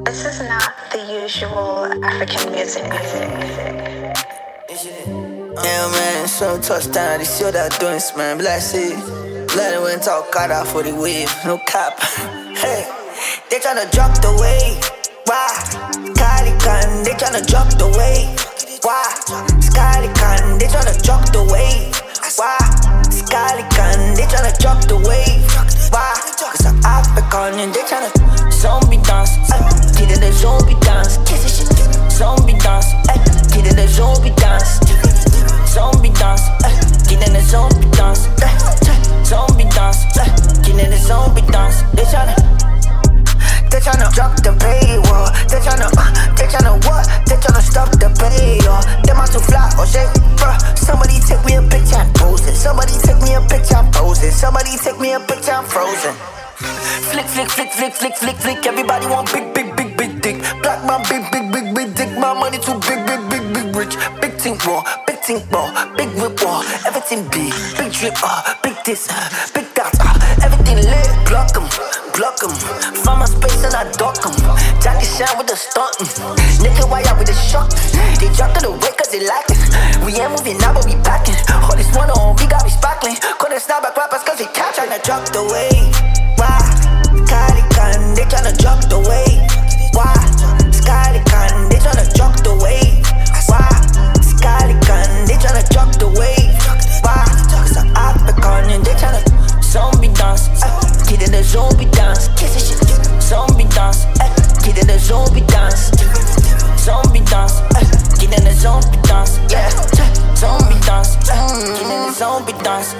This is not the usual African music. Yeah, man, some touchdown, they see what they're doing, man. Bless it. Let it went talk cut out for the wave, no cap. Hey, they tryna drop the wave. Why? Calican, they tryna drop the wave. Why? Scalican, they tryna drop the wave. Why? Scalican, they tryna drop the wave. Why? Cause I'm African and they tryna zombie dance. Get in the zombie dance. Kiss it shit. Zombie dance. Get in the zombie dance. Zombie dance. Get in the zombie dance. Zombie dance. Get in the zombie dance. They tryna drop the paywall. They tryna what? They tryna stop the pay. Them out to fly or shake, bruh. Somebody take me a picture, I'm posing. Somebody take me a picture, I'm posing. Somebody take me a picture, I'm frozen. Flick, flick, flick, flick, flick, flick, flick. Everybody want big, big, big, big dick. Black man, big, big, big, big dick. My money too big, big, big, big rich. Big think raw, big think raw, big whip raw. Everything big, big drip, big this, big that, everything lit. Block 'em, block 'em. Find my space and I dock 'em. Jackie Chan with the stuntin'. Naked wire with the shock. They jumped the way cause they like it. We ain't moving now but we packing. All this one on me got me sparkling. Couldn't snap back rappers cause they catch. Tryna drop the wave. Why? Calican, they tryna drop the wave. Why? Scalican, they tryna drop the wave. Why? Scalican, they tryna drop the wave. Why? Cause I'm African and they tryna zombie dance. Get in the zombie dance. Kiss it shit. Zombie dance. Get in the zombie dance. Zombie dance. Get in the zombie dance. Yeah. Zombie dance. Get in the zombie dance.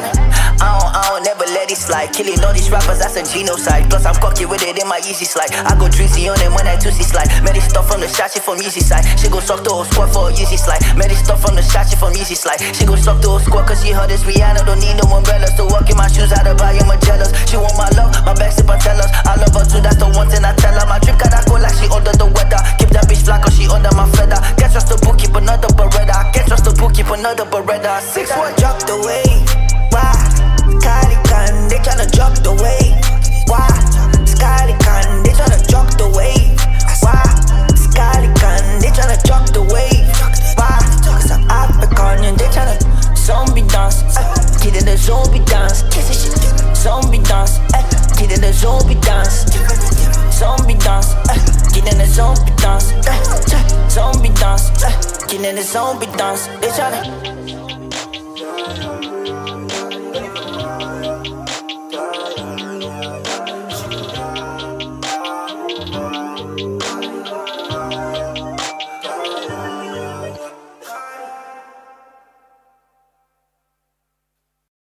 I don't never let it slide. Killing all these rappers, that's a genocide. Plus I'm cocky with it in my easy slide. I go drizzy on them when I twist slide. Made it stuff from the shot, shit from easy side. She go suck the whole squad for a easy slide. Made it stuff from the shot, shit from easy slide. She go suck the whole squad cause she heard this Rihanna. Don't need no umbrellas to walk in my shoes, how to buy him a jealous. She want my love, my back sip and tell us. I love her too, that's the one thing I tell her. My drip got that go like she under the weather. Keep that bitch fly cause she under my feather. Can't trust the book, keep another Beretta. Can't trust the book, keep another Beretta. 6-1 drop the wave. Why? Calican, they tryna drop the wave. Why? Scalican, they tryna drop the wave. Why? Scalican, they tryna drop the wave. Why? Cause I'm African and they tryna zombie dance. Get in the zombie dance. Kiss it shit. Zombie dance. Get in the zombie dance. Zombie dance. Get in the zombie dance. Zombie dance. Get in the zombie dance. They tryna